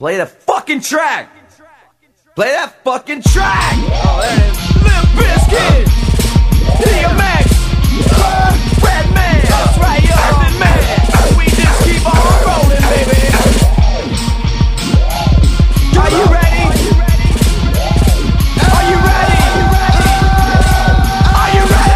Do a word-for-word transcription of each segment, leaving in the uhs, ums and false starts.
Play the fucking track. Play that fucking track. Oh, there it is. Limp Bizkit, D M X, uh, Redman. That's right, yo, Method Man. We just keep on rolling, baby. Are you ready? Are you ready? Are you ready?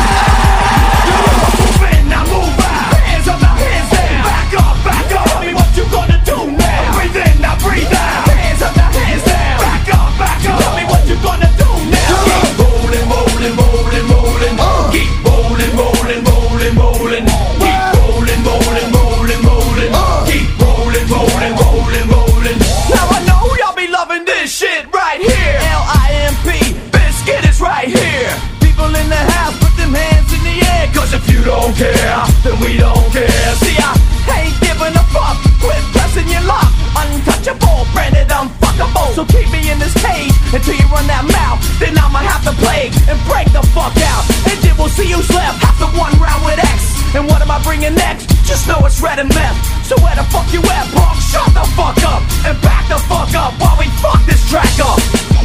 Move in, now move out. Hands up, now hands down. Back up, back up. Tell me what you gonna do now. Breathe in, now breathe out. Hands up, now hands down. Back up, back up. Tell me what you gonna do now. Keep rolling, rolling, rolling, rolling. Keep rolling, rolling, rolling, rolling. Keep rolling, rolling, rolling, rolling. Keep rolling, rolling, rolling, rolling. Now I know y'all be loving this shit right here. L I M P, Bizkit is right here. People in the house, put them hands in the air. Cause if you don't care, then we don't care. See, I ain't giving a fuck. Quit pressing your luck. Untouchable, branded unfuckable. So keep me in this cage until you run that mouth. Then I'ma have to play and break the fuck out. And then we'll see who's left after one round with X. And what am I bringing next? Just know it's red and meth. So where the fuck you at, punk? Shut the fuck up and back the fuck up while we fuck this track up.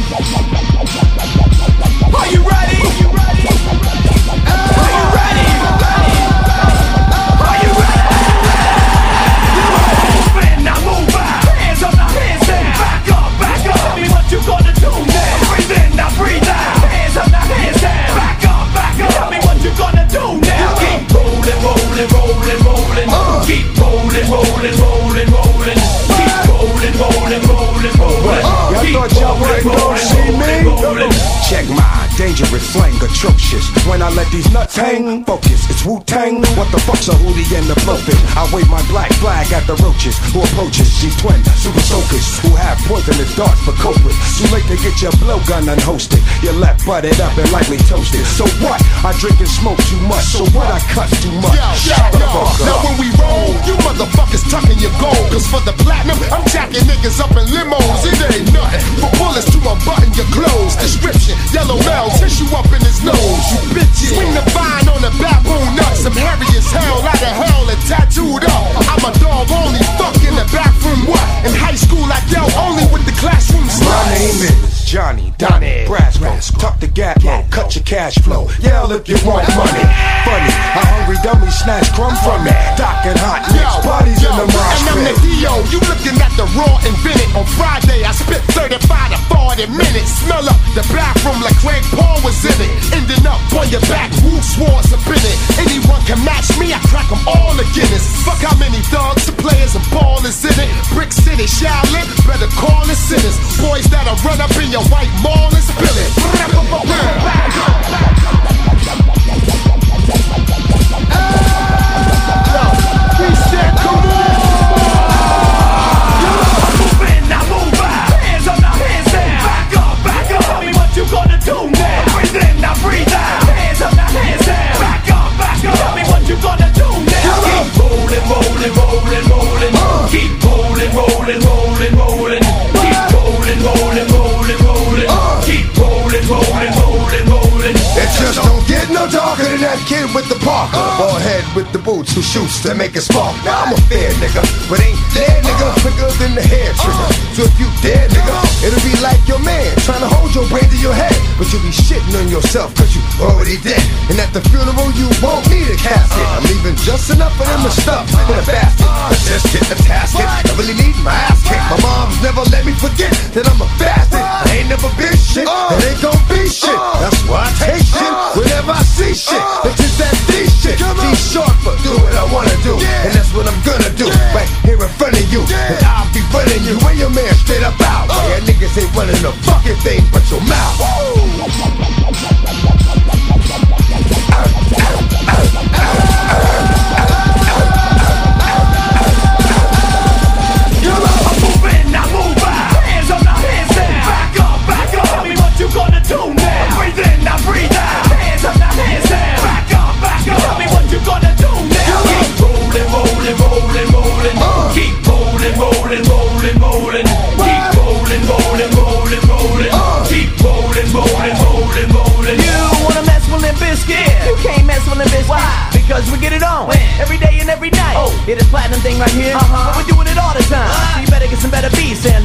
Are you ready? Are you ready? Are you ready? Are you ready? Move in, now move out. Hands up, now hands down. Back up, back up. Tell me what you gonna do now. Breathe in, now breathe out. Hands up, now hands down. Back up, back up. Tell me what you gonna do now. Keep rolling, rolling, rolling, rolling. Keep rolling, rolling, rolling, rolling. Keep rolling, rolling, rolling, rolling. Y'all thought y'all wouldn't go see me? Check my dangerous slang, atrocious. When I let these nuts hang, focus, it's Wu-Tang. What the fuck's a hootie and the blowfish? I wave my black flag at the roaches who approaches G-twin, super soakers who have poisonous darts for culprits. Too late to get your blowgun unhosted. Your left butted up and lightly toasted. So what? I drink and smoke too much. So what? I cut too much. Yo, Shut the yo, fuck up. now when we roll, you motherfuckers tucking your gold. Cause for the platinum, I'm jacking niggas up in limos. It ain't nothing. For bullets to unbutton your clothes. Description, yellow male, tissue up in his nose. You bitches. Swing the vine on the baboon nuts. I'm hairy as hell, out of hell and tattooed up. I'm a dog only, fuck in the bathroom. What? In high school, I yell only with the classroom sluts. My name is Johnny Donnie Brasco. Tuck the gap low, cut your cash flow. Yell if you want money. Funny, a hungry dummy snatch crumb from me. Doc and hot mix, bodies in the mosh and I'm the pit. D O, you looking at the raw invented. On Friday, I spit thirty-five to forty minutes. Smell up the bathroom like Craig Paul was in it. Ending up on your back, Wu Swords up in it. Anyone can match me, I crack them all to Guinness. Fuck how many thugs, players and ballers in it. Brick City, Shaolin, better call the sinners. Boys that'll run up in your white mall and spill it. We said, come on! Move in, now move out. Hands up, now hands down. Back up, back up. Tell me what you gonna do now. Breathe in, now breathe out. Hands up, now hands down. Back up, back up. Tell me what you gonna do now. Keep rolling, rolling, rolling, rolling. Keep rolling, rolling, rolling, rolling. Keep rolling, rolling, rolling, rolling. Keep rolling, rolling, rolling, rolling. It just don't get no darker than that kid with the Parker. Bald head with the boots who shoots to make it spark. Now I'm a fair nigga, but ain't dead nigga quicker than the hair trigger. So if you dead nigga, it'll be like your man trying to hold your brain to your head. But you'll be shitting on yourself cause you already dead. And at the funeral you won't need a casket. I'm leaving just enough of them to stuff in a basket. I just get the tasket, I really need my ass kicked. My mom's never let me forget that I'm a bastard. I ain't never been shit, and ain't gon' be shit. That's why I take shit whenever I see shit. It's just that D shit. D short for do what I wanna do, and that's what I'm gonna do. Right here in front of you, and I'll be running you and your man straight up out. Yeah, niggas ain't running a fucking thing but your mouth. Move in, now move out. Hands up, now hands down. Back up, back up. Tell me what you gonna do now. Breathe in, now breathe out. Hands up, now hands down. Back up, back up. Tell me what you gonna do now. Keep rolling, rolling, rolling, rolling. Keep rolling, rolling, rolling, rolling. Keep rolling, rolling, rolling, rolling. Keep rolling, rolling, rolling, rolling. You wanna mess with Limp Bizkit? You can't mess with Limp Bizkit. Why? Because Cause we get it on every day and every night. Oh, hear this platinum thing right here? Uh-huh. But we're doing it all the time. Uh-huh. So you better get some better beats in.